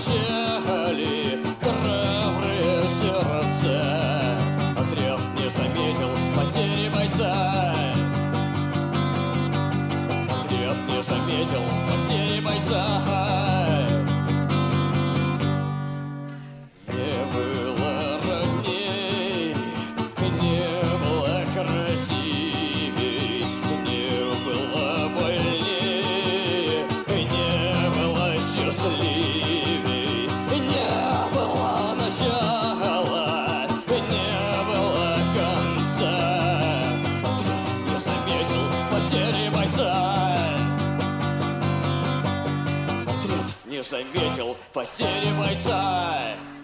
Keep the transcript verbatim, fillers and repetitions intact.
молчали храбрые сердца. Отряд не заметил потери бойца. Отряд не заметил потери бойца. Не было родней, не было красивей, не было больней, не было счастливей, не было начала, не было конца. Отряд не заметил потери бойца. Отряд не заметил потери бойца.